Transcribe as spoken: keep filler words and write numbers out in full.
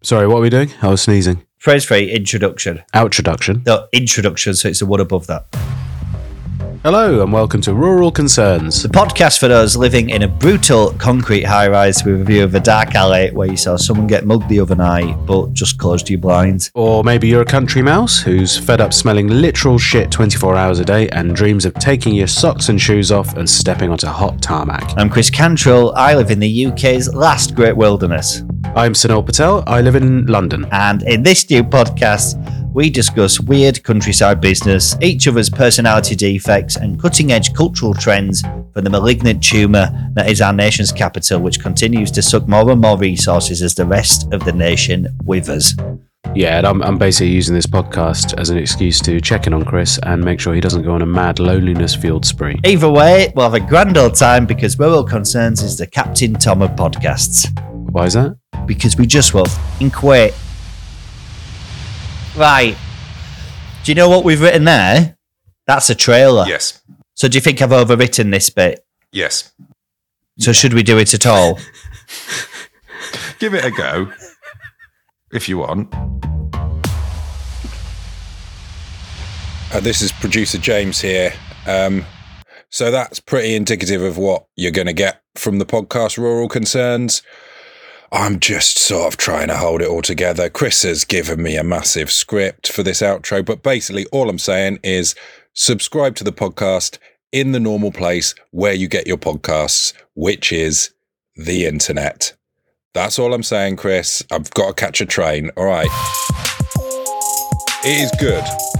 Sorry, what are we doing? I was sneezing. Phrase three, introduction. Outroduction. No, introduction, so it's the one above that. Hello and welcome to Rural Concerns. The podcast for those living in a brutal concrete high-rise with a view of a dark alley where you saw someone get mugged the other night but just closed your blinds. Or maybe you're a country mouse who's fed up smelling literal shit twenty-four hours a day and dreams of taking your socks and shoes off and stepping onto hot tarmac. I'm Chris Cantrell. I live in the U K's last great wilderness. I'm Sunil Patel. I live in London. And in this new podcast, we discuss weird countryside business, each other's personality defects, and cutting-edge cultural trends for the malignant tumour that is our nation's capital, which continues to suck more and more resources as the rest of the nation withers. Yeah, and I'm, I'm basically using this podcast as an excuse to check in on Chris and make sure he doesn't go on a mad loneliness field spree. Either way, we'll have a grand old time because Rural Concerns is the Captain Tom of podcasts. Why is that? Because we just will think wait. Right. Do you know what we've written there? That's a trailer. Yes. So do you think I've overwritten this bit? Yes. So should we do it at all? Give it a go, if you want. Uh, this is producer James here. Um, so that's pretty indicative of what you're going to get from the podcast Rural Concerns. I'm just sort of trying to hold it all together. Chris has given me a massive script for this outro, but basically all I'm saying is subscribe to the podcast in the normal place where you get your podcasts, which is the internet. That's all I'm saying, Chris. I've got to catch a train. All right. It is good.